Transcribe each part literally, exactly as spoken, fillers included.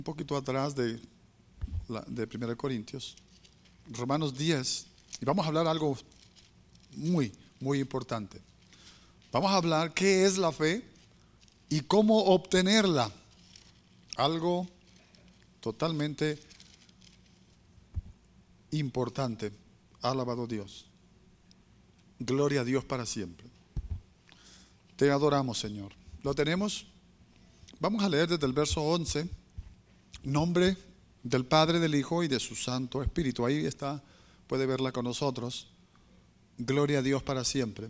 un poquito atrás de, la, de primera Corintios, Romanos diez, y vamos a hablar algo muy, muy importante. Vamos a hablar qué es la fe y cómo obtenerla. Algo totalmente importante. Alabado Dios. Gloria a Dios para siempre. Te adoramos, Señor. ¿Lo tenemos? Vamos a leer desde el verso once. Nombre del Padre, del Hijo y de su Santo Espíritu. Ahí está, puede verla con nosotros. Gloria a Dios para siempre.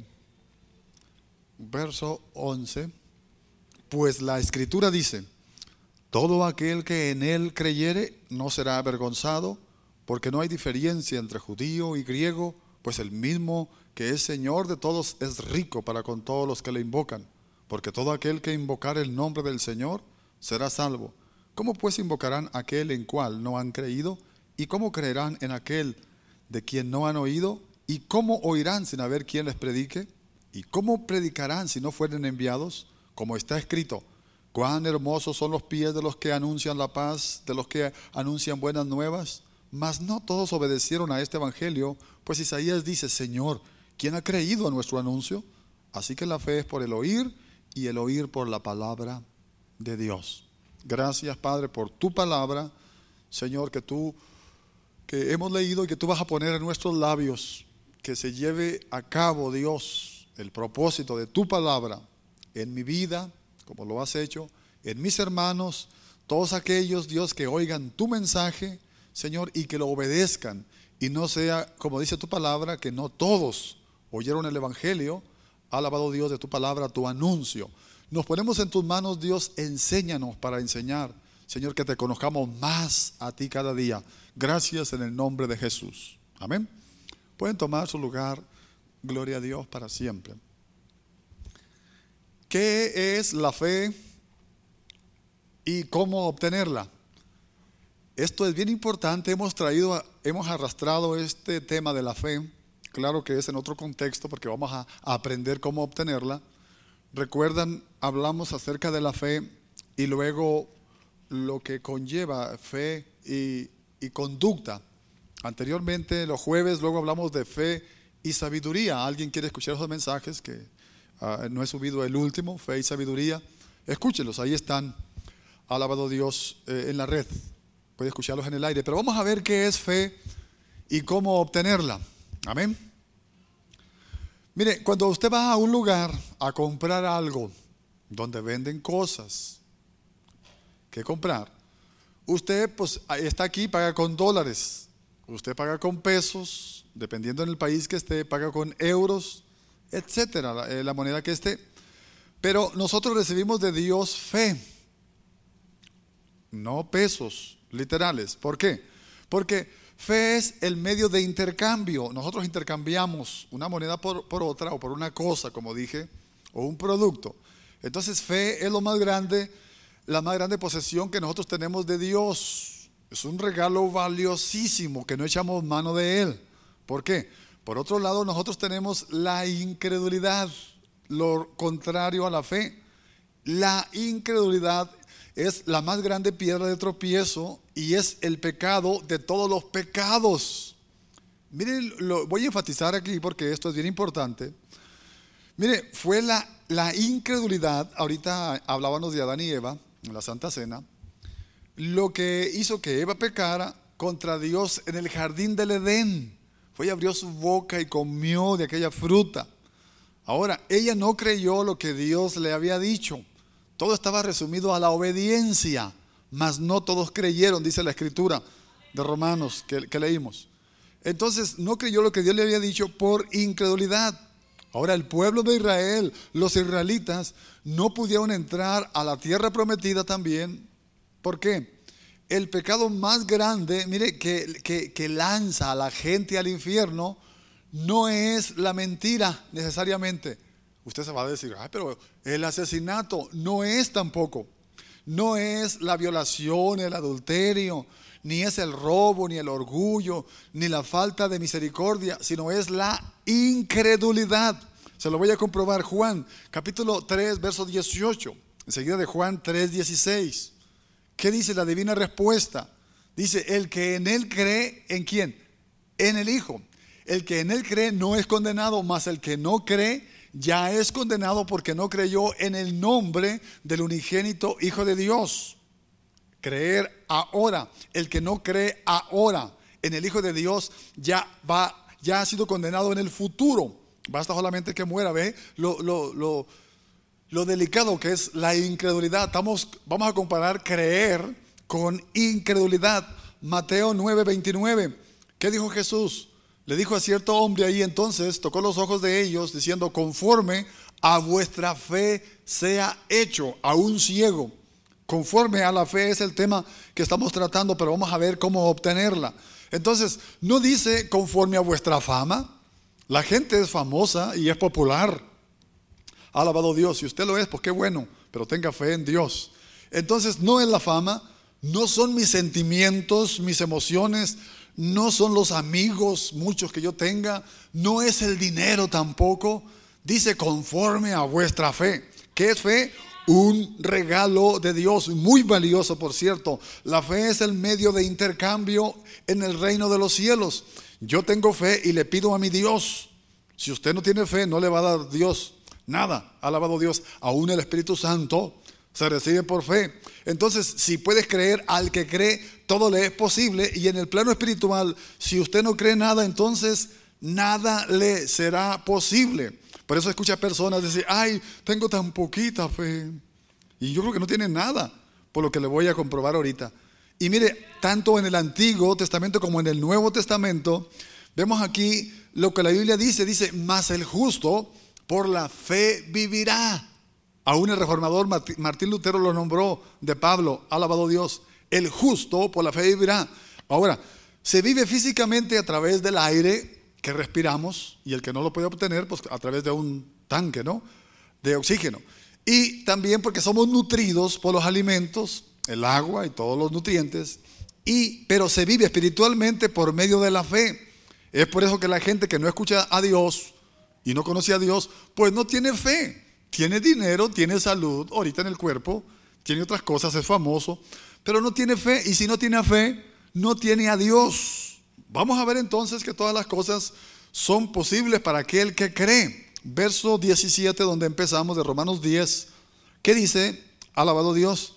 Verso once. Pues la Escritura dice: todo aquel que en Él creyere no será avergonzado, porque no hay diferencia entre judío y griego, pues el mismo que es Señor de todos es rico para con todos los que le invocan. Porque todo aquel que invocare el nombre del Señor será salvo. ¿Cómo pues invocarán a aquel en cual no han creído? ¿Y cómo creerán en aquel de quien no han oído? ¿Y cómo oirán sin haber quien les predique? ¿Y cómo predicarán si no fueren enviados? Como está escrito: cuán hermosos son los pies de los que anuncian la paz, de los que anuncian buenas nuevas. Mas no todos obedecieron a este evangelio, pues Isaías dice: Señor, ¿quién ha creído a nuestro anuncio? Así que la fe es por el oír, y el oír por la palabra de Dios. Gracias, Padre, por tu palabra, Señor, que tú, que hemos leído y que tú vas a poner en nuestros labios, que se lleve a cabo, Dios, el propósito de tu palabra en mi vida, como lo has hecho, en mis hermanos, todos aquellos, Dios, que oigan tu mensaje, Señor, y que lo obedezcan, y no sea, como dice tu palabra, que no todos oyeron el evangelio. Alabado Dios de tu palabra, tu anuncio. Nos ponemos en tus manos, Dios, enséñanos para enseñar, Señor, que te conozcamos más a ti cada día. Gracias en el nombre de Jesús. Amén. Pueden tomar su lugar. Gloria a Dios para siempre. ¿Qué es la fe y cómo obtenerla? Esto es bien importante. Hemos traído, hemos arrastrado este tema de la fe. Claro que es en otro contexto, porque vamos a, a aprender cómo obtenerla. Recuerdan, hablamos acerca de la fe y luego lo que conlleva fe y, y conducta. Anteriormente, los jueves, luego hablamos de fe y sabiduría. ¿Alguien quiere escuchar esos mensajes? Que uh, no he subido el último, fe y sabiduría. Escúchenlos, ahí están. Alabado Dios, eh, en la red. Puede escucharlos en el aire. Pero vamos a ver qué es fe y cómo obtenerla. Amén. Mire, cuando usted va a un lugar a comprar algo donde venden cosas que comprar, usted pues está aquí, paga con dólares, usted paga con pesos, dependiendo en el país que esté, paga con euros, etcétera, la, la moneda que esté. Pero nosotros recibimos de Dios fe, no pesos literales. ¿Por qué? Porque fe es el medio de intercambio. Nosotros intercambiamos una moneda por, por otra, o por una cosa, como dije, o un producto. Entonces fe es lo más grande, la más grande posesión que nosotros tenemos de Dios. Es un regalo valiosísimo que no echamos mano de él. ¿Por qué? Por otro lado, nosotros tenemos la incredulidad, lo contrario a la fe. La incredulidad es la más grande piedra de tropiezo y es el pecado de todos los pecados. Miren, lo voy a enfatizar aquí porque esto es bien importante. Mire, fue la, la incredulidad, ahorita hablábamos de Adán y Eva en la Santa Cena, lo que hizo que Eva pecara contra Dios en el jardín del Edén. Fue y abrió su boca y comió de aquella fruta. Ahora, ella no creyó lo que Dios le había dicho. Todo estaba resumido a la obediencia, mas no todos creyeron, dice la escritura de Romanos que, que leímos. Entonces no creyó lo que Dios le había dicho por incredulidad. Ahora el pueblo de Israel, los israelitas, no pudieron entrar a la tierra prometida también. ¿Por qué? El pecado más grande, mire, que, que, que lanza a la gente al infierno, no es la mentira necesariamente. Usted se va a decir: ay, pero el asesinato no es tampoco. No es la violación, el adulterio, ni es el robo, ni el orgullo, ni la falta de misericordia, sino es la incredulidad. Se lo voy a comprobar. Juan, capítulo tres, verso dieciocho. Enseguida de Juan tres, dieciséis. ¿Qué dice la divina respuesta? Dice, el que en él cree, ¿en quién? En el Hijo. El que en él cree no es condenado, mas el que no cree ya es condenado porque no creyó en el nombre del unigénito Hijo de Dios. Creer ahora. El que no cree ahora en el Hijo de Dios ya va, ya ha sido condenado en el futuro. Basta solamente que muera. ¿Ve? Lo, lo, lo, lo delicado que es la incredulidad. Estamos, vamos a comparar creer con incredulidad. Mateo nueve veintinueve. ¿Qué dijo Jesús? Le dijo a cierto hombre ahí, entonces tocó los ojos de ellos diciendo, conforme a vuestra fe sea hecho. A un ciego. Conforme a la fe es el tema que estamos tratando, pero vamos a ver cómo obtenerla. Entonces, no dice conforme a vuestra fama. La gente es famosa y es popular. Alabado Dios. Si usted lo es, pues qué bueno, pero tenga fe en Dios. Entonces, no es la fama, no son mis sentimientos, mis emociones, no son los amigos, muchos que yo tenga, no es el dinero tampoco. Dice conforme a vuestra fe. ¿Qué es fe? Un regalo de Dios, muy valioso, por cierto. La fe es el medio de intercambio en el reino de los cielos. Yo tengo fe y le pido a mi Dios. Si usted no tiene fe, no le va a dar Dios nada. Alabado Dios. Aún el Espíritu Santo se recibe por fe. Entonces, si puedes creer al que cree, todo le es posible. Y en el plano espiritual, si usted no cree nada, entonces nada le será posible. Por eso escucha personas decir, ay, tengo tan poquita fe. Y yo creo que no tienen nada, por lo que le voy a comprobar ahorita. Y mire, tanto en el Antiguo Testamento como en el Nuevo Testamento, vemos aquí lo que la Biblia dice. Dice, mas el justo por la fe vivirá. Aún el reformador Martín Lutero lo nombró de Pablo, alabado Dios. El justo por la fe vivirá. Ahora, se vive físicamente a través del aire que respiramos, y el que no lo puede obtener, pues a través de un tanque, ¿no?, de oxígeno. Y también porque somos nutridos por los alimentos, el agua y todos los nutrientes. Y, pero se vive espiritualmente por medio de la fe. Es por eso que la gente que no escucha a Dios y no conoce a Dios, pues no tiene fe. Tiene dinero, tiene salud, ahorita en el cuerpo, tiene otras cosas, es famoso, pero no tiene fe. Y si no tiene fe, no tiene a Dios. Vamos a ver entonces que todas las cosas son posibles para aquel que cree. Verso diecisiete, donde empezamos, de Romanos diez. ¿Qué dice? Alabado Dios.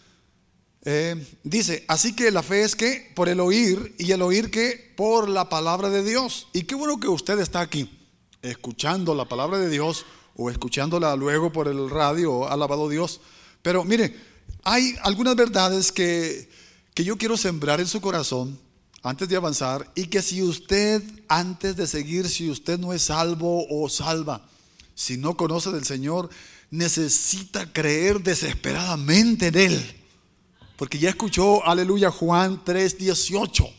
Eh, dice, así que la fe es que por el oír, y el oír que por la palabra de Dios. Y qué bueno que usted está aquí, escuchando la palabra de Dios, o escuchándola luego por el radio, alabado Dios. Pero mire, hay algunas verdades que, que yo quiero sembrar en su corazón antes de avanzar, y que si usted, antes de seguir, si usted no es salvo o salva, si no conoce del Señor, necesita creer desesperadamente en Él. Porque ya escuchó, aleluya, Juan tres dieciocho.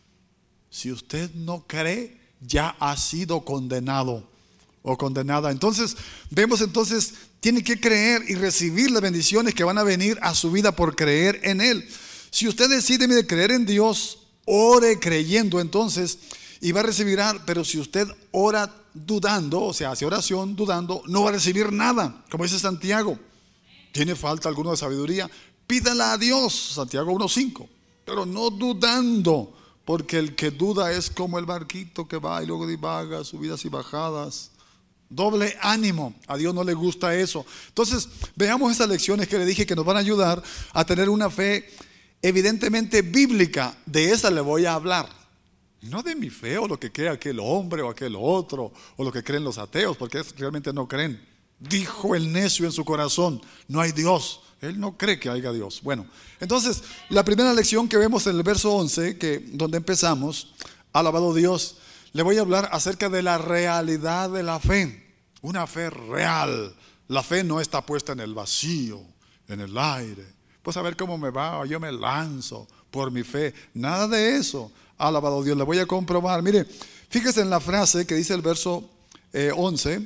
Si usted no cree, ya ha sido condenado o condenada. Entonces, vemos entonces, tiene que creer y recibir las bendiciones que van a venir a su vida por creer en Él. Si usted decide de creer en Dios, ore creyendo entonces y va a recibir, pero si usted ora dudando, o sea, hace oración dudando, no va a recibir nada. Como dice Santiago, tiene falta alguno de sabiduría, pídala a Dios, Santiago uno cinco, pero no dudando, porque el que duda es como el barquito que va y luego divaga, subidas y bajadas. Doble ánimo, a Dios no le gusta eso. Entonces, veamos esas lecciones que le dije que nos van a ayudar a tener una fe evidentemente bíblica. De esa le voy a hablar, no de mi fe o lo que cree aquel hombre o aquel otro, o lo que creen los ateos, porque realmente no creen. Dijo el necio en su corazón, no hay Dios. Él no cree que haya Dios. Bueno, entonces la primera lección que vemos en el verso once, que, donde empezamos, alabado Dios, le voy a hablar acerca de la realidad de la fe. Una fe real. La fe no está puesta en el vacío, en el aire. Pues a ver cómo me va, yo me lanzo por mi fe. Nada de eso. Alabado Dios, le voy a comprobar. Mire, fíjese en la frase que dice el verso eh, once,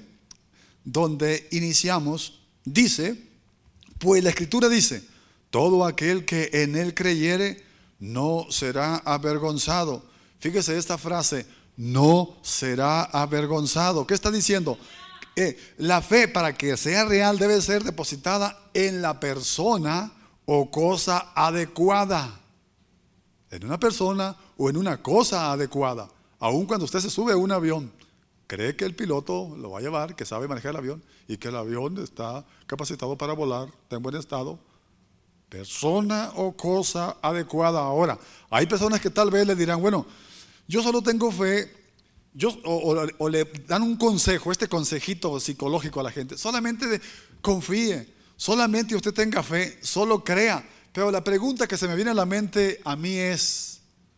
donde iniciamos. Dice, pues la Escritura dice, todo aquel que en Él creyere no será avergonzado. Fíjese esta frase, no será avergonzado. ¿Qué está diciendo? Eh, la fe, para que sea real, debe ser depositada en la persona o cosa adecuada. En una persona o en una cosa adecuada. Aun cuando usted se sube a un avión, cree que el piloto lo va a llevar, que sabe manejar el avión y que el avión está capacitado para volar, está en buen estado. Persona o cosa adecuada. Ahora, hay personas que tal vez le dirán, bueno, yo solo tengo fe, yo, o, o, o le dan un consejo, este consejito psicológico a la gente, solamente de, confíe, solamente usted tenga fe, solo crea. Pero la pregunta que se me viene a la mente a mí es,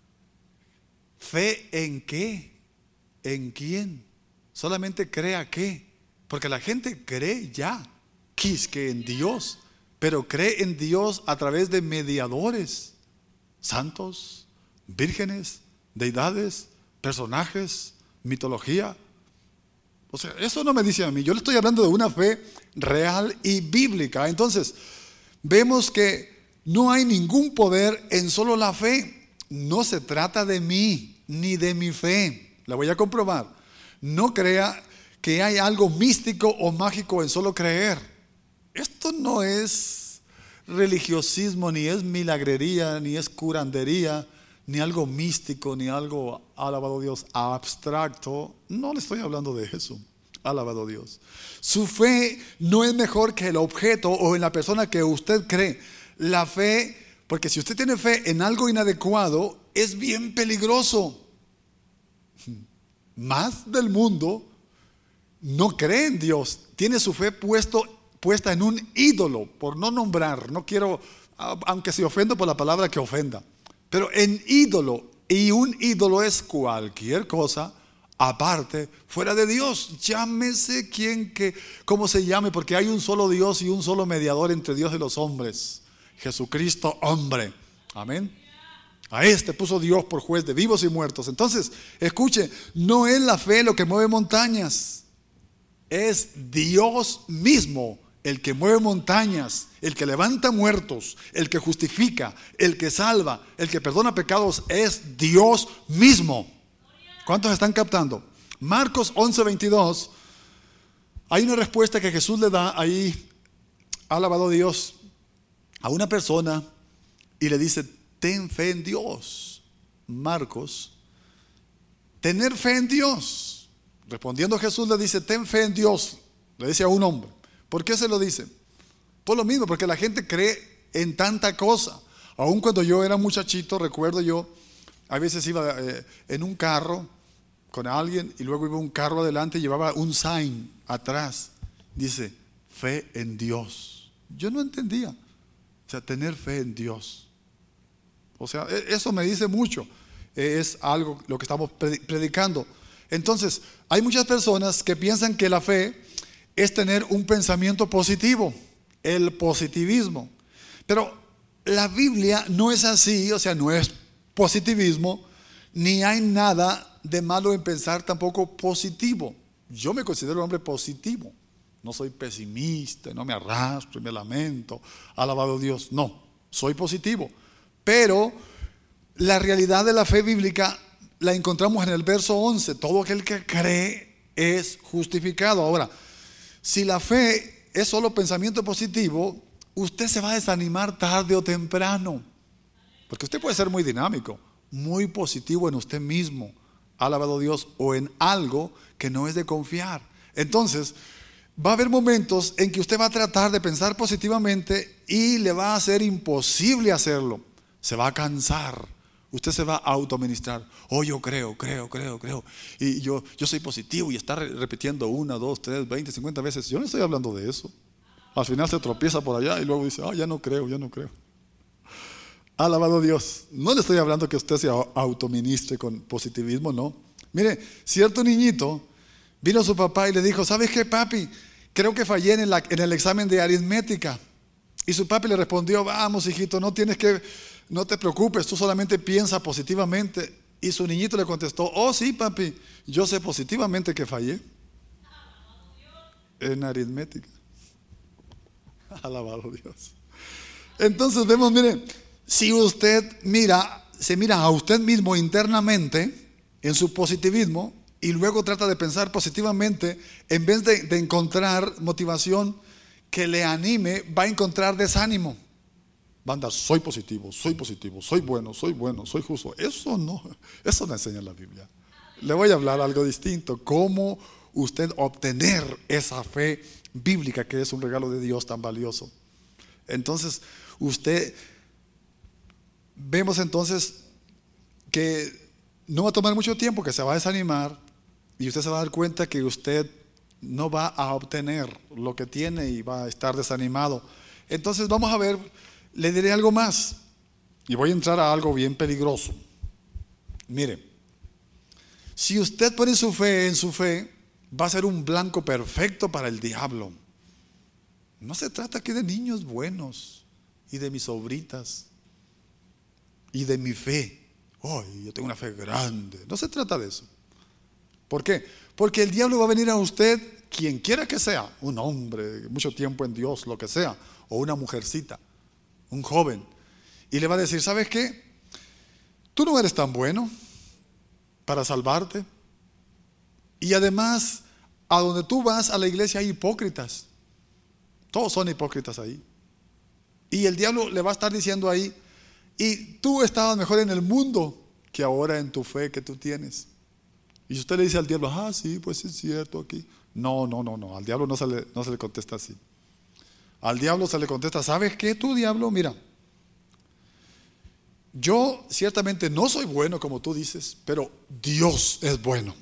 ¿fe en qué? ¿En quién? Solamente crea qué, porque la gente cree ya, quis que en Dios, pero cree en Dios a través de mediadores, santos, vírgenes, deidades, personajes, mitología. O sea, eso no me dice a mí, yo le estoy hablando de una fe real y bíblica. Entonces, vemos que no hay ningún poder en solo la fe. No se trata de mí, ni de mi fe. La voy a comprobar. No crea que hay algo místico o mágico en solo creer. Esto no es religiosismo, ni es milagrería, ni es curandería, ni algo místico, ni algo, alabado Dios, abstracto. No le estoy hablando de eso. Alabado Dios. Su fe no es mejor que el objeto o en la persona que usted cree. La fe, porque si usted tiene fe en algo inadecuado, es bien peligroso. Más del mundo no cree en Dios, tiene su fe puesto, puesta en un ídolo, por no nombrar, no quiero, aunque se ofendo por la palabra que ofenda, pero en ídolo, y un ídolo es cualquier cosa aparte, fuera de Dios, llámese quien que, como se llame, porque hay un solo Dios y un solo mediador entre Dios y los hombres, Jesucristo hombre, amén. A este puso Dios por juez de vivos y muertos. Entonces, escuche, no es la fe lo que mueve montañas, es Dios mismo el que mueve montañas, el que levanta muertos, el que justifica, el que salva, el que perdona pecados, es Dios mismo. ¿Cuántos están captando? Marcos once veintidós, hay una respuesta que Jesús le da ahí, alabado Dios, a una persona y le dice, ten fe en Dios. Marcos, tener fe en Dios. Respondiendo Jesús le dice, ten fe en Dios. Le dice a un hombre. ¿Por qué se lo dice? Por lo mismo, porque la gente cree en tanta cosa. Aún cuando yo era muchachito, recuerdo yo, a veces iba eh, en un carro con alguien y luego iba un carro adelante y llevaba un sign atrás. Dice, fe en Dios. Yo no entendía. O sea, tener fe en Dios. O sea, eso me dice mucho. Es algo lo que estamos predicando. Entonces, hay muchas personas que piensan que la fe es tener un pensamiento positivo, el positivismo. Pero la Biblia no es así, o sea, no es positivismo, ni hay nada de malo en pensar tampoco positivo. Yo me considero un hombre positivo. No soy pesimista, no me arrastro y me lamento, alabado Dios. No, soy positivo. Pero la realidad de la fe bíblica la encontramos en el verso once. Todo aquel que cree es justificado. Ahora, si la fe es solo pensamiento positivo, usted se va a desanimar tarde o temprano. Porque usted puede ser muy dinámico, muy positivo en usted mismo, alabado Dios, o en algo que no es de confiar. Entonces, va a haber momentos en que usted va a tratar de pensar positivamente y le va a ser imposible hacerlo. Se va a cansar. Usted se va a autoministrar. Oh, yo creo, creo, creo, creo. Y yo, yo soy positivo y está repitiendo una, dos, tres, veinte, cincuenta veces. Yo no estoy hablando de eso. Al final se tropieza por allá y luego dice, ah, ya no creo, ya no creo. Alabado Dios. No le estoy hablando que usted se autoministre con positivismo, no. Mire, cierto niñito vino a su papá y le dijo, ¿sabes qué, papi? Creo que fallé en el, en el examen de aritmética. Y su papi le respondió, vamos, hijito, no tienes que, no te preocupes, tú solamente piensa positivamente. Y su niñito le contestó, oh sí, papi, yo sé positivamente que fallé en aritmética. Alabado Dios. Entonces vemos, mire, si usted mira, se mira a usted mismo internamente en su positivismo y luego trata de pensar positivamente, en vez de, de encontrar motivación que le anime, va a encontrar desánimo. va a andar, soy positivo, soy positivo, soy bueno, soy bueno, soy justo. Eso no, eso no enseña la Biblia. Le voy a hablar algo distinto, cómo usted obtener esa fe bíblica que es un regalo de Dios tan valioso. Entonces, usted, vemos entonces que no va a tomar mucho tiempo, que se va a desanimar y usted se va a dar cuenta que usted no va a obtener lo que tiene y va a estar desanimado. Entonces vamos a ver, le diré algo más y voy a entrar a algo bien peligroso. Mire, si usted pone su fe en su fe, va a ser un blanco perfecto para el diablo. No se trata aquí de niños buenos y de mis sobritas y de mi fe. Oh, yo tengo una fe grande. No se trata de eso. ¿Por qué? Porque el diablo va a venir a usted, quien quiera que sea, un hombre, mucho tiempo en Dios, lo que sea, o una mujercita, un joven, y le va a decir, ¿sabes qué? Tú no eres tan bueno para salvarte. Y además, a donde tú vas a la iglesia hay hipócritas. Todos son hipócritas ahí. Y el diablo le va a estar diciendo ahí, y tú estabas mejor en el mundo que ahora en tu fe que tú tienes. Y si usted le dice al diablo, ah, sí, pues es cierto aquí. No, no, no, no, al diablo no se le, no se le contesta así. Al diablo se le contesta, ¿sabes qué tú, diablo? Mira, yo ciertamente no soy bueno como tú dices, pero Dios es bueno.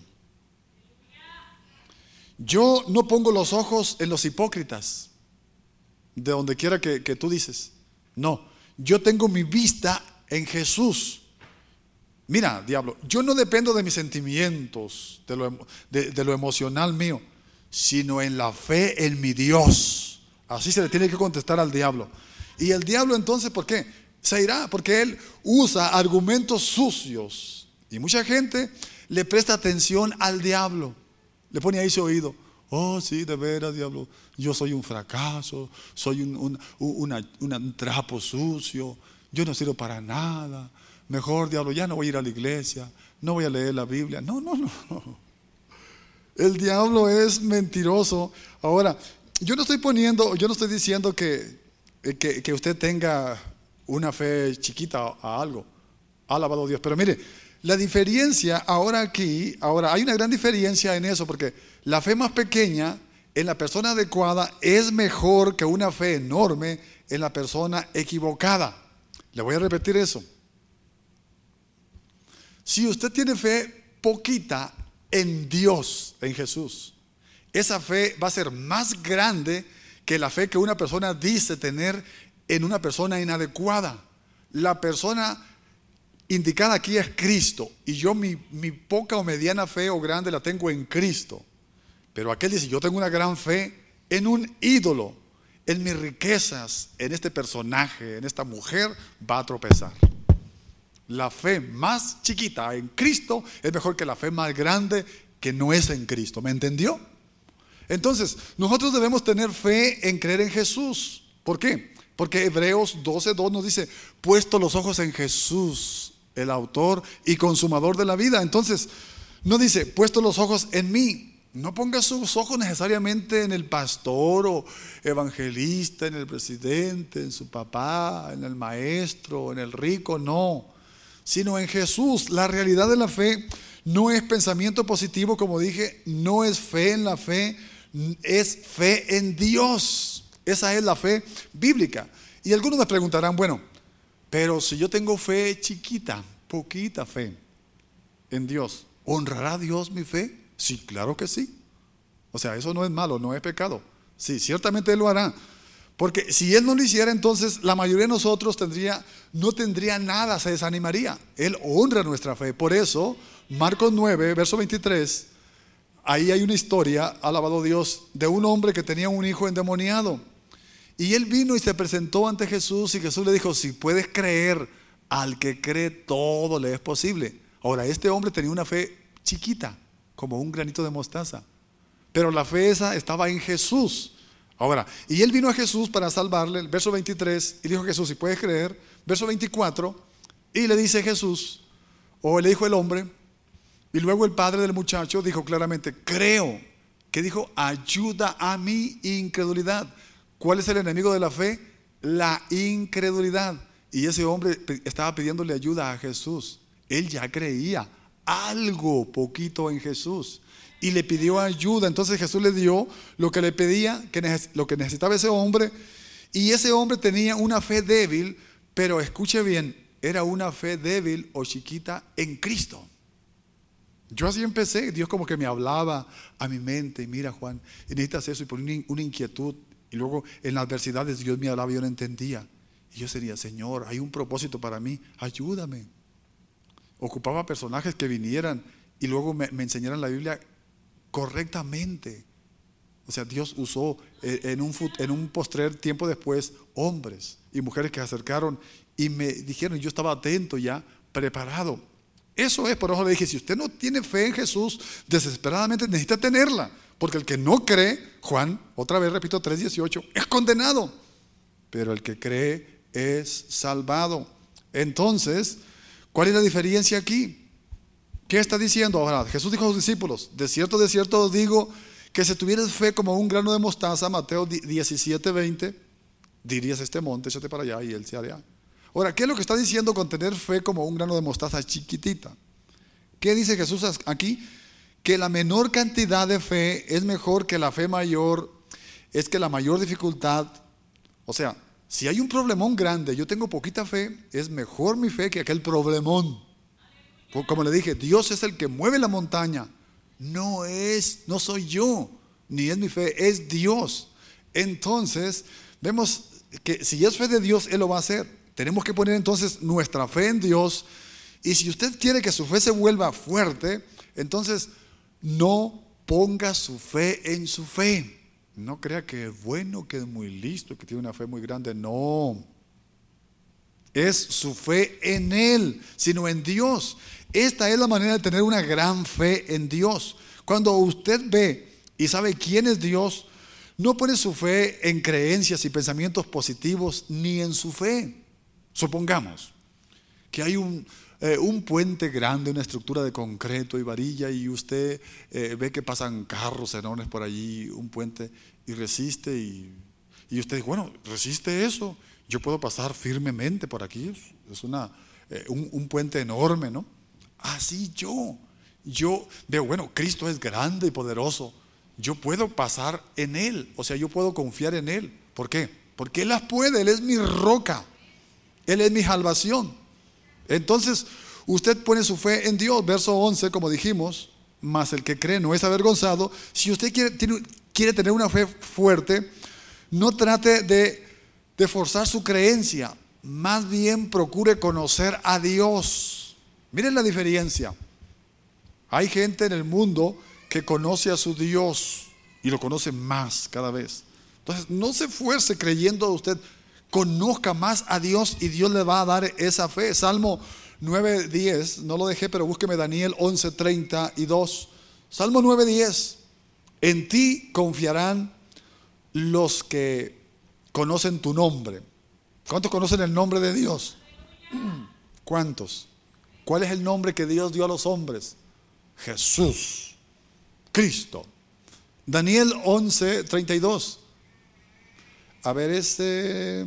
Yo no pongo los ojos en los hipócritas, de donde quiera que, que tú dices. No, yo tengo mi vista en Jesús. Mira, diablo, yo no dependo de mis sentimientos, de lo, de, de lo emocional mío, sino en la fe en mi Dios. Así se le tiene que contestar al diablo. Y el diablo entonces, ¿por qué? Se irá, porque él usa argumentos sucios. Y mucha gente le presta atención al diablo. Le pone ahí su oído. Oh, sí, de veras, diablo, yo soy un fracaso, soy un, un, una, una, un trapo sucio, yo no sirvo para nada. Mejor, diablo, ya no voy a ir a la iglesia, no voy a leer la Biblia. No, no, no. El diablo es mentiroso. Ahora, yo no estoy poniendo, yo no estoy diciendo que, que, que usted tenga una fe chiquita a algo. Alabado Dios. Pero mire, la diferencia ahora aquí, ahora hay una gran diferencia en eso, porque la fe más pequeña en la persona adecuada es mejor que una fe enorme en la persona equivocada. Le voy a repetir eso. Si usted tiene fe poquita en Dios, en Jesús, esa fe va a ser más grande que la fe que una persona dice tener en una persona inadecuada. La persona indicada aquí es Cristo, y yo mi, mi poca o mediana fe o grande la tengo en Cristo. Pero aquel dice, yo tengo una gran fe en un ídolo, en mis riquezas, en este personaje, en esta mujer, va a tropezar. La fe más chiquita en Cristo es mejor que la fe más grande que no es en Cristo. ¿Me entendió? Entonces, nosotros debemos tener fe en creer en Jesús. ¿Por qué? Porque Hebreos doce dos nos dice, puesto los ojos en Jesús, el autor y consumador de la vida. Entonces, no dice, puesto los ojos en mí. No ponga sus ojos necesariamente en el pastor o evangelista, en el presidente, en su papá, en el maestro, en el rico, no. Sino en Jesús. La realidad de la fe no es pensamiento positivo, como dije, no es fe en la fe, es fe en Dios. Esa es la fe bíblica. Y algunos me preguntarán, bueno, pero si yo tengo fe chiquita, poquita fe en Dios, ¿honrará Dios mi fe? Sí, claro que sí. O sea, eso no es malo, no es pecado. Sí, ciertamente Él lo hará. Porque si Él no lo hiciera, entonces la mayoría de nosotros tendría, no tendría nada, se desanimaría. Él honra nuestra fe. Por eso, Marcos nueve, verso veintitrés, ahí hay una historia, alabado Dios, de un hombre que tenía un hijo endemoniado. Y él vino y se presentó ante Jesús, y Jesús le dijo, si puedes creer, al que cree todo le es posible. Ahora, este hombre tenía una fe chiquita, como un granito de mostaza, pero la fe esa estaba en Jesús. Ahora, y él vino a Jesús para salvarle, el verso veintitrés, y dijo Jesús, si puedes creer, verso veinticuatro, y le dice Jesús, o le dijo el hombre, y luego el padre del muchacho dijo claramente, creo, que dijo, ayuda a mi incredulidad. ¿Cuál es el enemigo de la fe? La incredulidad. Y ese hombre estaba pidiéndole ayuda a Jesús. Él ya creía algo poquito en Jesús y le pidió ayuda. Entonces Jesús le dio lo que le pedía, que neces- lo que necesitaba ese hombre. Y ese hombre tenía una fe débil, pero escuche bien, era una fe débil o chiquita en Cristo. Yo así empecé. Dios como que me hablaba a mi mente: mira, Juan, necesitas eso, y por una, una inquietud. Y luego en las adversidades Dios me hablaba y yo no entendía. Y yo sería: Señor, hay un propósito para mí, ayúdame. Ocupaba personajes que vinieran y luego me, me enseñaran la Biblia correctamente. O sea, Dios usó eh, en un, fut- en un postrer tiempo después hombres y mujeres que se acercaron y me dijeron, yo estaba atento ya, preparado. Eso es, por eso le dije, si usted no tiene fe en Jesús, desesperadamente necesita tenerla. Porque el que no cree, Juan, otra vez repito, tres dieciocho, es condenado. Pero el que cree es salvado. Entonces, ¿cuál es la diferencia aquí? ¿Qué está diciendo ahora? Jesús dijo a sus discípulos: de cierto, de cierto os digo, que si tuvieras fe como un grano de mostaza, Mateo diecisiete veinte, dirías a este monte, échate para allá, y él se hará. Ahora, ¿qué es lo que está diciendo con tener fe como un grano de mostaza chiquitita? ¿Qué dice Jesús aquí? Que la menor cantidad de fe es mejor que la fe mayor, es que la mayor dificultad. O sea, si hay un problemón grande, yo tengo poquita fe, es mejor mi fe que aquel problemón. Como le dije, Dios es el que mueve la montaña. No es, no soy yo, ni es mi fe, es Dios. Entonces, vemos que si es fe de Dios, Él lo va a hacer. Tenemos que poner entonces nuestra fe en Dios. Y si usted quiere que su fe se vuelva fuerte, entonces no ponga su fe en su fe. No crea que es bueno, que es muy listo, que tiene una fe muy grande. No. Es su fe en Él, sino en Dios. Esta es la manera de tener una gran fe en Dios. Cuando usted ve y sabe quién es Dios, no pone su fe en creencias y pensamientos positivos, ni en su fe. Supongamos que hay un, eh, un puente grande, una estructura de concreto y varilla, y usted eh, ve que pasan carros enormes por allí, un puente, y resiste, y, y usted dice, bueno, resiste eso, yo puedo pasar firmemente por aquí. Es una, eh, un, un puente enorme, ¿no? Así yo, yo veo, bueno, Cristo es grande y poderoso, yo puedo pasar en Él, o sea, yo puedo confiar en Él. ¿Por qué? Porque Él las puede, Él es mi roca, Él es mi salvación. Entonces, usted pone su fe en Dios, verso once, como dijimos, mas el que cree no es avergonzado. Si usted quiere, tiene, quiere tener una fe fuerte, no trate de, de forzar su creencia, más bien procure conocer a Dios. Miren la diferencia. Hay gente en el mundo que conoce a su Dios y lo conoce más cada vez. Entonces, no se esfuerce creyendo usted. Conozca más a Dios y Dios le va a dar esa fe. Salmo nueve diez, no lo dejé, pero búsqueme Daniel once treinta y dos. Salmo nueve diez. En ti confiarán los que conocen tu nombre. ¿Cuántos conocen el nombre de Dios? ¿Cuántos? ¿Cuál es el nombre que Dios dio a los hombres? Jesús, Cristo. Daniel once treinta y dos. A ver, este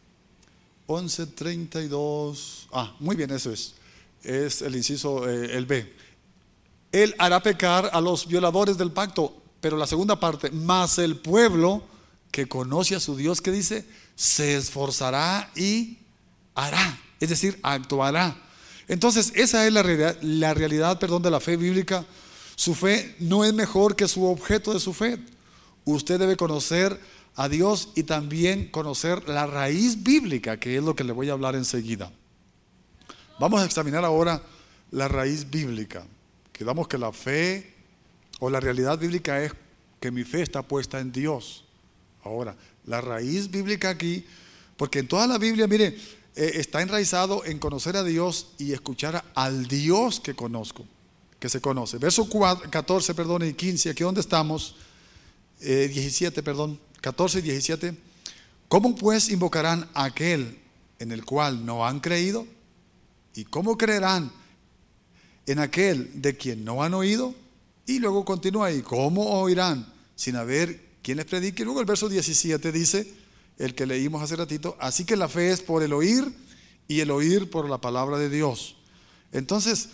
once treinta y dos. Ah, muy bien, eso es. Es el inciso, eh, el B. Él hará pecar a los violadores del pacto. Pero la segunda parte, más el pueblo que conoce a su Dios, que dice, se esforzará y hará. Es decir, actuará. Entonces, esa es la realidad, la realidad, perdón, de la fe bíblica. Su fe no es mejor que su objeto de su fe. Usted debe conocer a Dios y también conocer la raíz bíblica, que es lo que le voy a hablar enseguida. Vamos a examinar ahora la raíz bíblica. Quedamos que la fe o la realidad bíblica es que mi fe está puesta en Dios. Ahora, la raíz bíblica aquí, porque en toda la Biblia, mire, eh, está enraizado en conocer a Dios y escuchar al Dios que conozco, que se conoce. Verso catorce, perdón, y quince, aquí donde estamos, eh, diecisiete, perdón. catorce y diecisiete. ¿Cómo pues invocarán a aquel en el cual no han creído? ¿Y cómo creerán en aquel de quien no han oído? Y luego continúa ahí, ¿cómo oirán sin haber quien les predique? Y luego el verso diecisiete dice, el que leímos hace ratito. Así que la fe es por el oír y el oír por la palabra de Dios. Entonces,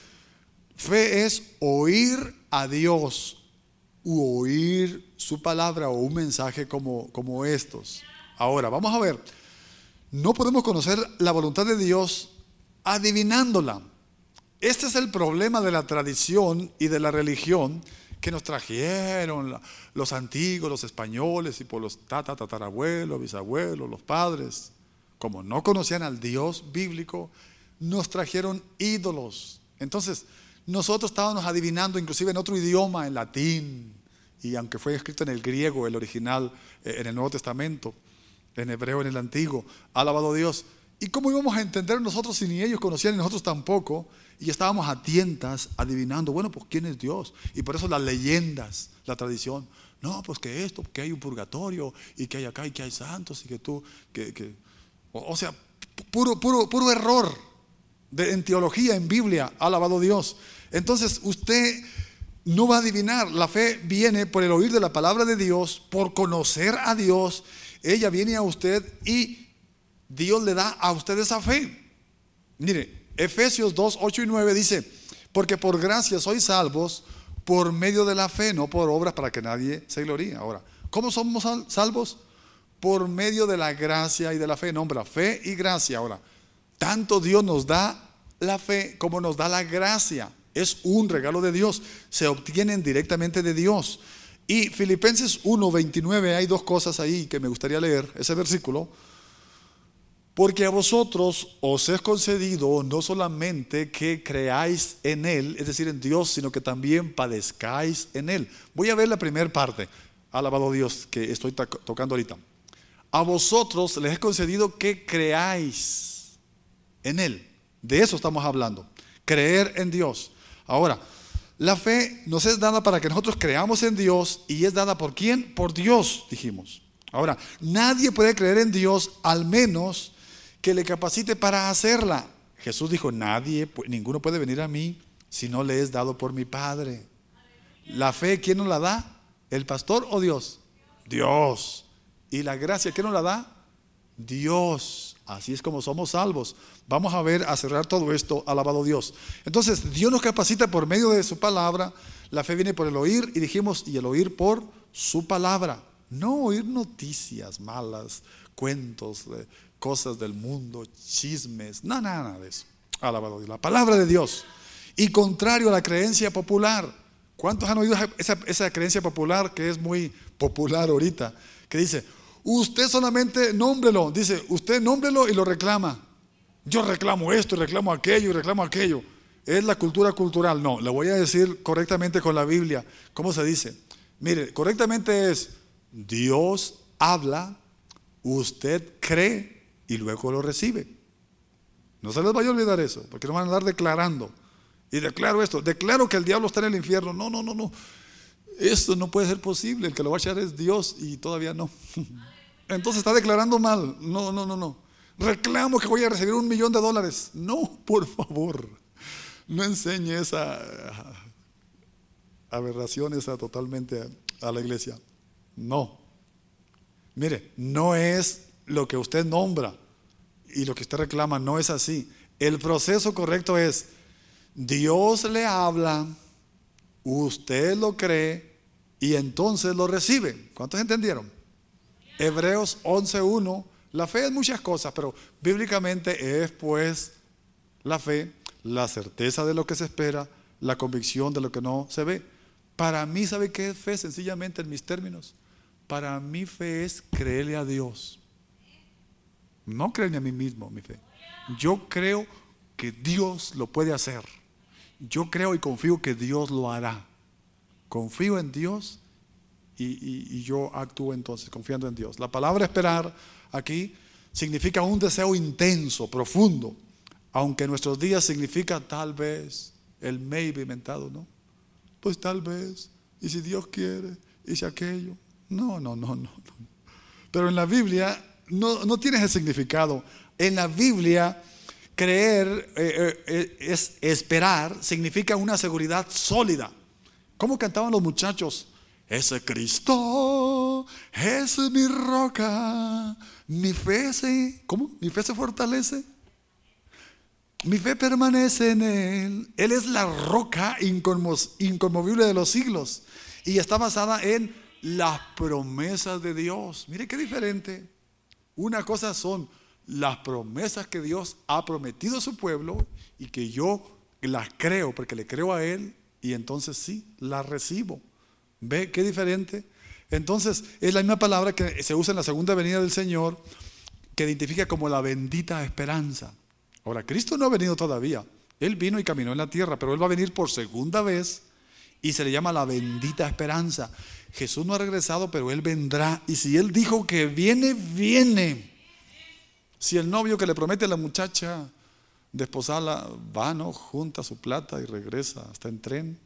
fe es oír a Dios u oír su palabra o un mensaje como, como estos. Ahora, vamos a ver. No podemos conocer la voluntad de Dios adivinándola. Este es el problema de la tradición y de la religión que nos trajeron los antiguos, los españoles, y por los tata, tatarabuelos, bisabuelos, los padres. Como no conocían al Dios bíblico, nos trajeron ídolos. Entonces, nosotros estábamos adivinando, inclusive en otro idioma, en latín, y aunque fue escrito en el griego, el original, eh, en el Nuevo Testamento, en hebreo, en el antiguo, alabado Dios. ¿Y cómo íbamos a entender nosotros si ni ellos conocían ni nosotros tampoco? Y estábamos a tientas adivinando, bueno, pues ¿quién es Dios? Y por eso las leyendas, la tradición, no, pues que esto, que hay un purgatorio, y que hay acá, y que hay santos, y que tú, que, que o, o sea, puro, puro, puro error de, en teología, en Biblia, alabado Dios. Entonces usted no va a adivinar, la fe viene por el oír de la palabra de Dios, por conocer a Dios. Ella viene a usted y Dios le da a usted esa fe. Mire, Efesios dos, ocho y nueve dice, porque por gracia sois salvos por medio de la fe, no por obras para que nadie se gloríe. Ahora, ¿cómo somos salvos? Por medio de la gracia y de la fe. Nombra fe y gracia. Ahora, tanto Dios nos da la fe como nos da la gracia. Es un regalo de Dios, se obtienen directamente de Dios. Y Filipenses uno, veintinueve, hay dos cosas ahí que me gustaría leer, ese versículo. Porque a vosotros os es concedido no solamente que creáis en Él, es decir, en Dios, sino que también padezcáis en Él. Voy a ver la primera parte, alabado Dios, que estoy tocando ahorita. A vosotros les es concedido que creáis en Él. De eso estamos hablando, creer en Dios. Ahora, la fe nos es dada para que nosotros creamos en Dios, y es dada ¿por quién? Por Dios, dijimos. Ahora, nadie puede creer en Dios al menos que le capacite para hacerla. Jesús dijo, nadie, ninguno puede venir a mí si no le es dado por mi Padre. La fe, ¿quién nos la da? ¿El pastor o Dios? Dios. ¿Y la gracia, quién nos la da? Dios. Así es como somos salvos. Vamos a ver, a cerrar todo esto, alabado Dios. Entonces, Dios nos capacita por medio de su palabra. La fe viene por el oír, y dijimos, y el oír por su palabra. No oír noticias malas, cuentos, eh, cosas del mundo, chismes, no, nada de eso. Alabado Dios, la palabra de Dios. Y contrario a la creencia popular. ¿Cuántos han oído esa, esa creencia popular que es muy popular ahorita? Que dice, usted solamente nómbrelo. Dice, usted nómbrelo y lo reclama. Yo reclamo esto y reclamo aquello y reclamo aquello. Es la cultura cultural. No, le voy a decir correctamente con la Biblia. ¿Cómo se dice? Mire, correctamente es, Dios habla, usted cree y luego lo recibe. No se les vaya a olvidar eso, porque no van a andar declarando. Y declaro esto, declaro que el diablo está en el infierno. No, no, no, no. Esto no puede ser posible. El que lo va a echar es Dios y todavía no. Entonces está declarando mal. No, no, no, no. Reclamo que voy a recibir un millón de dólares. No, por favor. No enseñe esa aberración, esa totalmente a la iglesia. No. Mire, no es lo que usted nombra y lo que usted reclama, no es así. El proceso correcto es, Dios le habla, usted lo cree y entonces lo recibe. ¿Cuántos entendieron? Hebreos once uno. La fe es muchas cosas, pero bíblicamente es pues la fe, la certeza de lo que se espera, la convicción de lo que no se ve. Para mí, ¿sabe qué es fe? Sencillamente, en mis términos, para mí fe es creerle a Dios. No creerme a mí mismo, mi fe. Yo creo que Dios lo puede hacer. Yo creo y confío que Dios lo hará. Confío en Dios y, y, y yo actúo entonces confiando en Dios. La palabra esperar aquí significa un deseo intenso, profundo, aunque en nuestros días significa tal vez, el maybe inventado, ¿no? Pues tal vez, y si Dios quiere, y si aquello. No, no, no, no, no. Pero en la Biblia no, no tiene ese significado. En la Biblia, creer eh, eh, es esperar, significa una seguridad sólida. ¿Cómo cantaban los muchachos? Ese Cristo Jesús es mi roca, mi fe se, ¿cómo? Mi fe se fortalece. Mi fe permanece en Él. Él es la roca inconmo- inconmovible de los siglos. Y está basada en las promesas de Dios. Mire qué diferente. Una cosa son las promesas que Dios ha prometido a su pueblo y que yo las creo porque le creo a Él y entonces sí, las recibo. ¿Ve qué diferente? Entonces es la misma palabra que se usa en la segunda venida del Señor, que identifica como la bendita esperanza. Ahora, Cristo no ha venido todavía. Él vino y caminó en la tierra, pero Él va a venir por segunda vez y se le llama la bendita esperanza. Jesús no ha regresado, pero Él vendrá. Y si Él dijo que viene, viene. Si el novio que le promete a la muchacha desposarla va, ¿no? Junta su plata y regresa hasta en tren.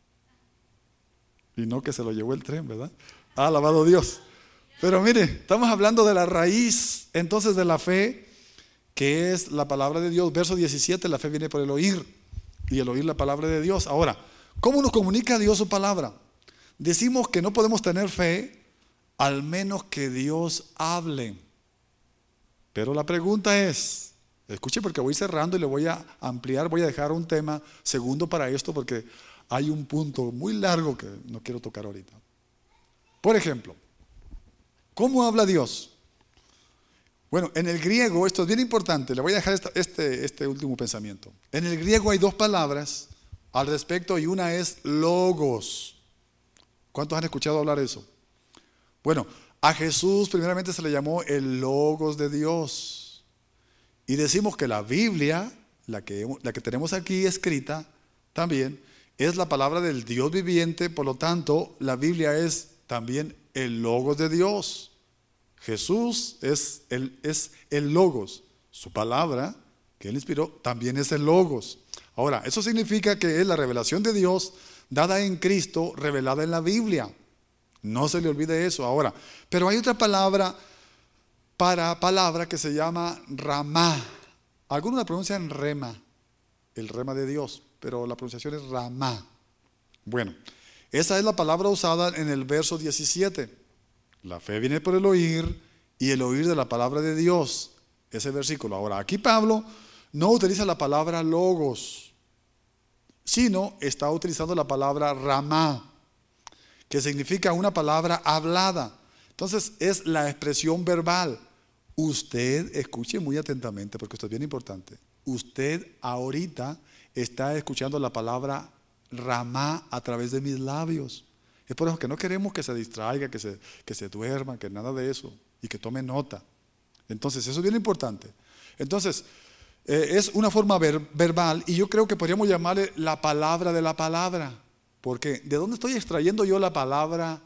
Y no que se lo llevó el tren, ¿verdad? Ah, alabado Dios. Pero mire, estamos hablando de la raíz entonces de la fe, que es la palabra de Dios. Verso diecisiete, la fe viene por el oír y el oír la palabra de Dios. Ahora, ¿cómo nos comunica Dios su palabra? Decimos que no podemos tener fe al menos que Dios hable. Pero la pregunta es, escuche porque voy cerrando y le voy a ampliar, voy a dejar un tema segundo para esto porque hay un punto muy largo que no quiero tocar ahorita. Por ejemplo, ¿cómo habla Dios? Bueno, en el griego, esto es bien importante, le voy a dejar esta, este, este último pensamiento. En el griego hay dos palabras al respecto y una es logos. ¿Cuántos han escuchado hablar eso? Bueno, a Jesús primeramente se le llamó el logos de Dios. Y decimos que la Biblia, la que, la que tenemos aquí escrita también, es la palabra del Dios viviente, por lo tanto, la Biblia es también el logos de Dios. Jesús es el, es el logos. Su palabra que Él inspiró también es el logos. Ahora, eso significa que es la revelación de Dios dada en Cristo, revelada en la Biblia. No se le olvide eso. Ahora, pero hay otra palabra para palabra que se llama ramá. Algunos la pronuncian rema, el rema de Dios, pero la pronunciación es ramá. Bueno, esa es la palabra usada en el verso diecisiete. La fe viene por el oír y el oír de la palabra de Dios. Ese versículo. Ahora, aquí Pablo no utiliza la palabra logos, sino está utilizando la palabra ramá, que significa una palabra hablada. Entonces es la expresión verbal. Usted, escuche muy atentamente porque esto es bien importante. Usted ahorita está escuchando la palabra ramá a través de mis labios. Es por eso que no queremos que se distraiga, que se, que se duerma, que nada de eso, y que tome nota. Entonces, eso es bien importante. Entonces, eh, es una forma ver, verbal, y yo creo que podríamos llamarle la palabra de la palabra. Porque, ¿de dónde estoy extrayendo yo la palabra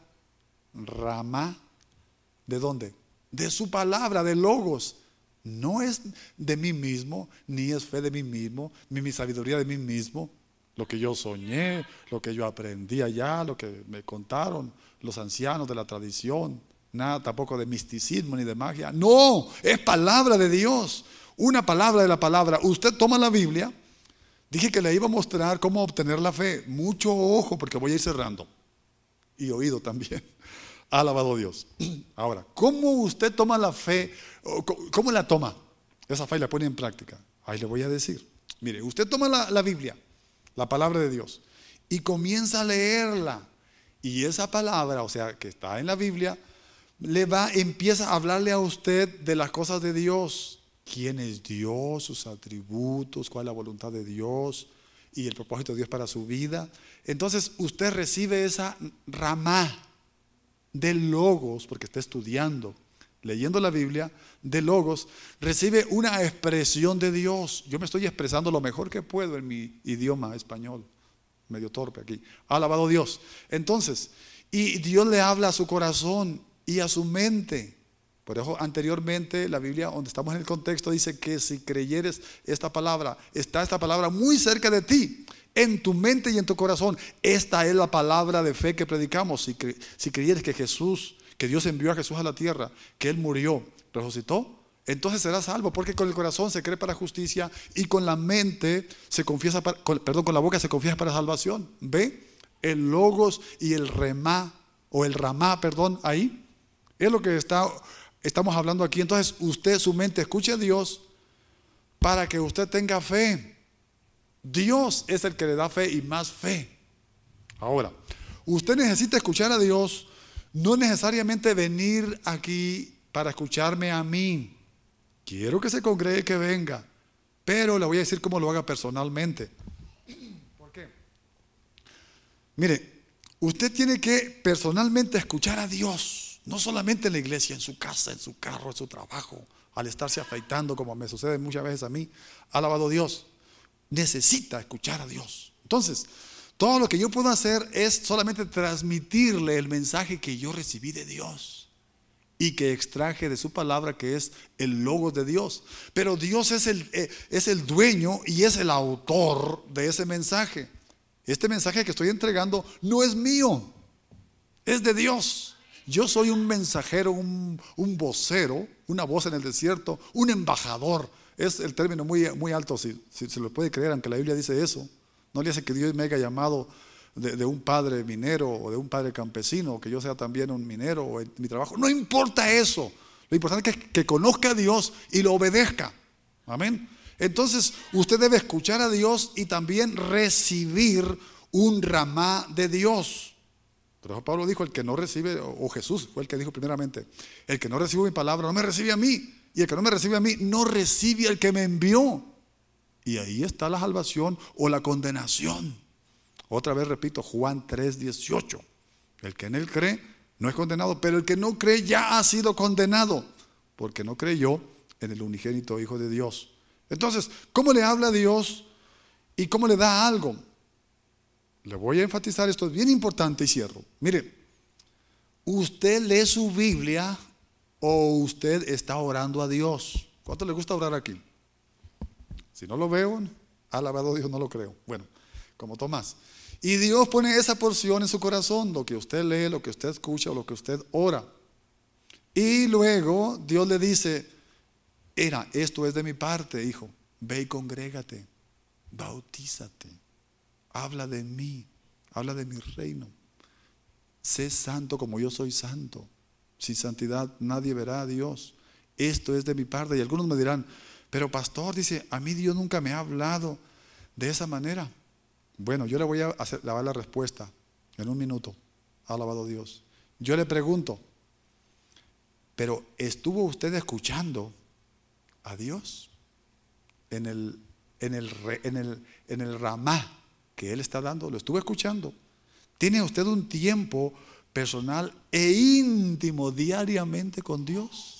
ramá? ¿De dónde? De su palabra, de logos. No es de mí mismo, ni es fe de mí mismo, ni mi sabiduría de mí mismo. Lo que yo soñé, lo que yo aprendí allá, lo que me contaron los ancianos de la tradición. Nada tampoco de misticismo ni de magia. No, es palabra de Dios. Una palabra de la palabra. Usted toma la Biblia. Dije que le iba a mostrar cómo obtener la fe. Mucho ojo porque voy a ir cerrando. Y oído también. Alabado Dios. Ahora, ¿cómo usted toma la fe? ¿Cómo la toma? Esa fe la pone en práctica. Ahí le voy a decir. Mire, usted toma la, la Biblia, la palabra de Dios, y comienza a leerla. Y esa palabra, o sea, que está en la Biblia, le va, empieza a hablarle a usted de las cosas de Dios. ¿Quién es Dios? Sus atributos, cuál es la voluntad de Dios y el propósito de Dios para su vida. Entonces usted recibe esa ramá de logos, porque está estudiando, leyendo la Biblia, de logos, recibe una expresión de Dios. Yo me estoy expresando lo mejor que puedo en mi idioma español, medio torpe aquí. Alabado Dios. Entonces, y Dios le habla a su corazón y a su mente. Por eso anteriormente la Biblia, donde estamos en el contexto, dice que si creyeres esta palabra, está esta palabra muy cerca de ti, en tu mente y en tu corazón. Esta es la palabra de fe que predicamos. Si, cre si creyeres que Jesús, que Dios envió a Jesús a la tierra, que Él murió, resucitó, entonces serás salvo, porque con el corazón se cree para justicia y con la mente se confiesa, para, con, perdón, con la boca se confiesa para salvación. ¿Ve? El logos y el remá, o el ramá, perdón, ahí. Es lo que está, estamos hablando aquí. Entonces usted, su mente, escuche a Dios para que usted tenga fe. Dios es el que le da fe y más fe. Ahora, usted necesita escuchar a Dios, no necesariamente venir aquí para escucharme a mí. Quiero que se congregue, que venga, pero le voy a decir cómo lo haga personalmente. ¿Por qué? Mire, usted tiene que personalmente escuchar a Dios, no solamente en la iglesia, en su casa, en su carro, en su trabajo, al estarse afeitando, como me sucede muchas veces a mí. Alabado Dios. Necesita escuchar a Dios. Entonces, todo lo que yo puedo hacer es solamente transmitirle el mensaje que yo recibí de Dios y que extraje de su palabra, que es el logos de Dios. Pero Dios es el, es el dueño y es el autor de ese mensaje. Este mensaje que estoy entregando no es mío, es de Dios. Yo soy un mensajero, un, un vocero, una voz en el desierto, un embajador. Es el término muy, muy alto, si, si se lo puede creer, aunque la Biblia dice eso. No le hace que Dios me haya llamado de, de un padre minero o de un padre campesino, o que yo sea también un minero o en mi trabajo. No importa eso. Lo importante es que, que conozca a Dios y lo obedezca. Amén. Entonces usted debe escuchar a Dios y también recibir un ramá de Dios. Pero Pablo dijo: el que no recibe, o Jesús fue el que dijo primeramente, el que no recibe mi palabra no me recibe a mí, y el que no me recibe a mí no recibe al que me envió. Y ahí está la salvación o la condenación. Otra vez repito, Juan tres dieciocho. El que en él cree no es condenado, pero el que no cree ya ha sido condenado, porque no creyó en el unigénito Hijo de Dios. Entonces, ¿cómo le habla a Dios y cómo le da algo? Le voy a enfatizar esto, es bien importante y cierro. Mire, ¿usted lee su Biblia o usted está orando a Dios? ¿Cuánto le gusta orar aquí? Si no lo veo, alabado Dios, no lo creo. Bueno, como Tomás. Y Dios pone esa porción en su corazón, lo que usted lee, lo que usted escucha o lo que usted ora. Y luego Dios le dice: era, esto es de mi parte, hijo. Ve y congrégate, bautízate, habla de mí, habla de mi reino. Sé santo como yo soy santo. Sin santidad nadie verá a Dios. Esto es de mi parte. Y algunos me dirán: pero pastor, dice, a mí Dios nunca me ha hablado de esa manera. Bueno, yo le voy a hacer, dar la respuesta en un minuto. Alabado Dios. Yo le pregunto: ¿pero estuvo usted escuchando a Dios en el, en el, en el, en el ramá que Él está dando? ¿Lo estuvo escuchando? ¿Tiene usted un tiempo personal e íntimo diariamente con Dios?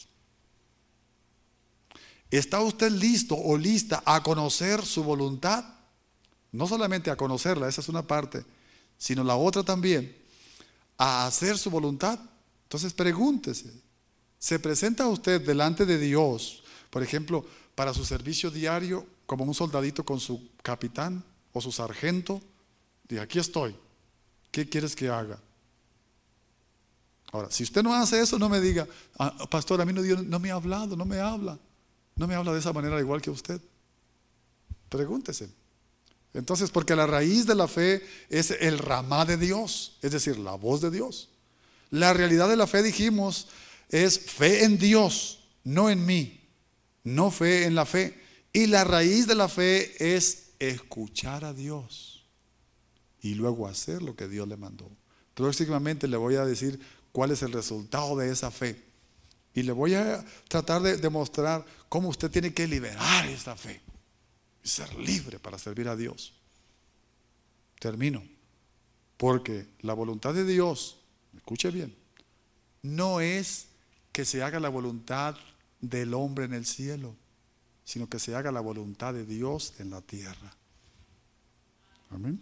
¿Está usted listo o lista a conocer su voluntad? No solamente a conocerla, esa es una parte, sino la otra también, a hacer su voluntad. Entonces pregúntese, ¿se presenta usted delante de Dios, por ejemplo, para su servicio diario, como un soldadito con su capitán o su sargento? Diga: aquí estoy, ¿qué quieres que haga? Ahora, si usted no hace eso, no me diga: ah, pastor, a mí no, Dios no me ha hablado, no me habla. No me habla de esa manera igual que usted. Pregúntese. Entonces, porque la raíz de la fe es el ramá de Dios, es decir, la voz de Dios. La realidad de la fe, dijimos, es fe en Dios, no en mí, no fe en la fe. Y la raíz de la fe es escuchar a Dios y luego hacer lo que Dios le mandó. Próximamente le voy a decir cuál es el resultado de esa fe. Y le voy a tratar de demostrar cómo usted tiene que liberar esa fe y ser libre para servir a Dios. Termino. Porque la voluntad de Dios, escuche bien, no es que se haga la voluntad del hombre en el cielo, sino que se haga la voluntad de Dios en la tierra. Amén.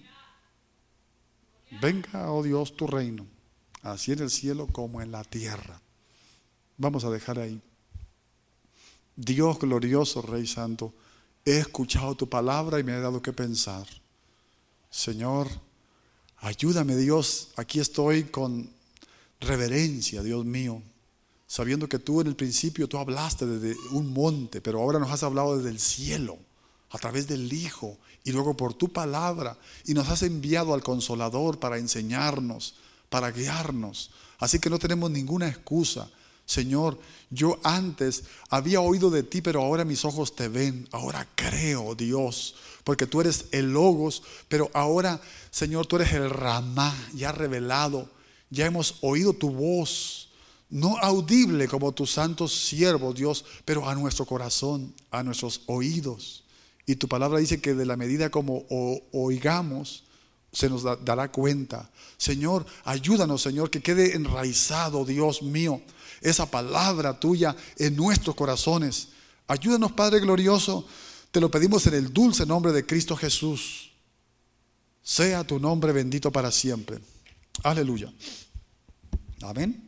Venga, oh Dios, tu reino, así en el cielo como en la tierra. Vamos a dejar ahí. Dios glorioso, Rey Santo, he escuchado tu palabra y me he dado que pensar. Señor, ayúdame, Dios. Aquí estoy con reverencia, Dios mío, sabiendo que tú en el principio tú hablaste desde un monte, pero ahora nos has hablado desde el cielo, a través del Hijo y luego por tu palabra, y nos has enviado al Consolador para enseñarnos, para guiarnos. Así que no tenemos ninguna excusa Señor, yo antes había oído de ti, pero ahora mis ojos te ven. Ahora creo, Dios, porque tú eres el Logos, pero ahora, Señor, tú eres el Ramá, ya revelado. Ya hemos oído tu voz, no audible como tus santos siervos, Dios, pero a nuestro corazón, a nuestros oídos. Y tu palabra dice que de la medida como o, oigamos, se nos da, dará cuenta. Señor, ayúdanos, Señor, que quede enraizado, Dios mío, esa palabra tuya en nuestros corazones. Ayúdanos, Padre glorioso, te lo pedimos en el dulce nombre de Cristo Jesús. Sea tu nombre bendito para siempre. Aleluya. Amén.